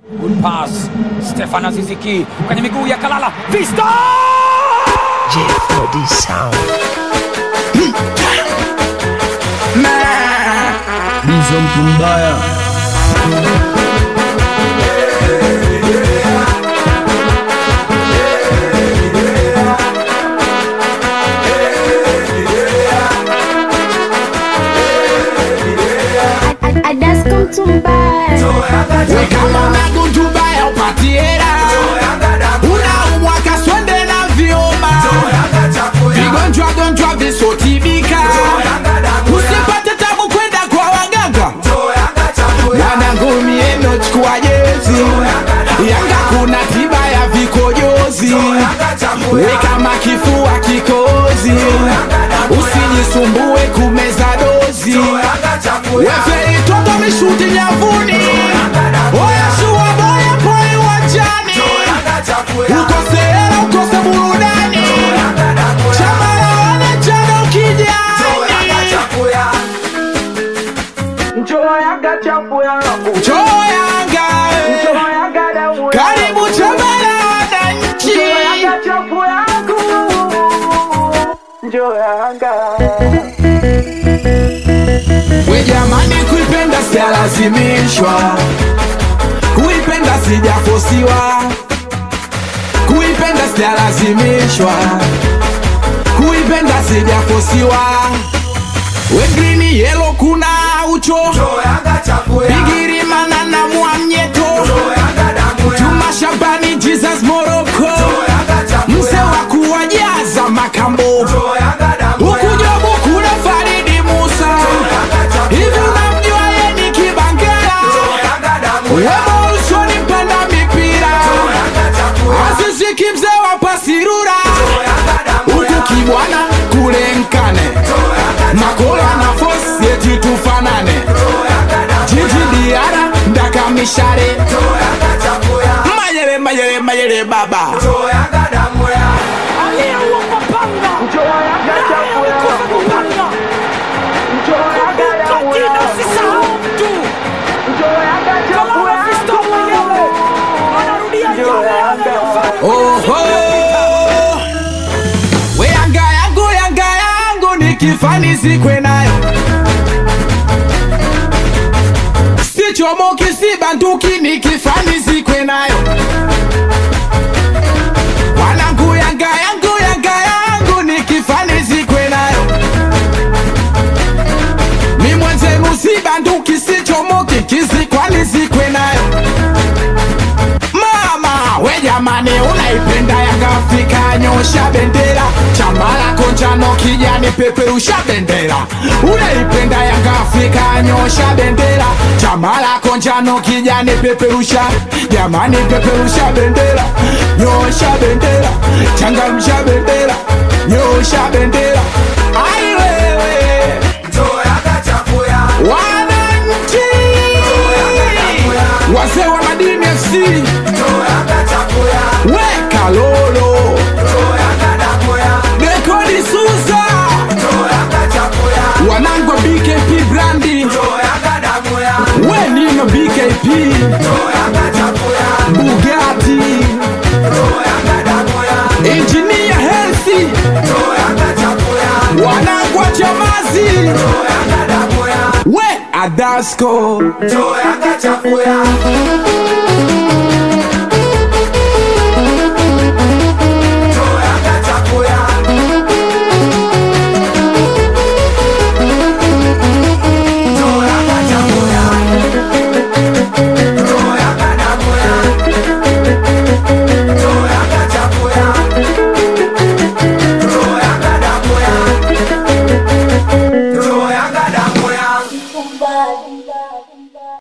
Good pass. Stefan Aziziki kwenye miguu ya Kalala. Vista! Jeff for this sound. Bizo mtu mbaya. We kama unagundumbaya upatiera unaumwa kaswende na vioma vigonjwa visotibika usipate tabu kwenda kwa waganga wanangumi eno chukua jezi Yanga kuna tiba ya vikojozi we kama kifua kikozi usijisumbue kumeza dozi wefe itoto mishuti nyavuni oya shuwa boya poi wajani ukosehela ukose burudani chamala wane jano kijani Njoo Yanga karibu chamala wananchi Njoo Yanga we jamani kuipenda sialazimishwa kuipenda sijafosiwa kuipenda sialazimishwa kuipenda sijafosiwa we green yellow kuna ucho bigiri manana muamnyeto Juma Shabani Jesus Morocco mse wa kuwajaza makambo ukujobu kuna Faridi Musa hivi unamjua yeni Kibangera wemo usoni mpenda mipira Aziziki mzee wa pasirura huku kibwana kule Nkane Makola na Fosi eti tufanane Jiji Diara ndaka mishare Mayele baba we Yanga yangu nikifanizi kwenayo sichomoki sibanduki nikifanizi kwenayo wanangu Yanga yangu nikifanizi kwenayo mi mwenzenu sibanduki sichomoki kizikwanizi kwenayo we jamani unaipenda Yanga Afrika nyosha bendera chamala konjano kijani peperusha bendera unaipenda Yanga Afrika nyosha bendera chamala konjano kijani peperusha jamani peperusha bendera nyosha bendera changamsha bendera nyosha bendera ai wewe wananchi wazee wa Madini FC weka lolo Dekodi Suza wanangwa BKP Brandi we nino BKP Bugatti Engineer Healthy wanangwa Chamazi we Adasco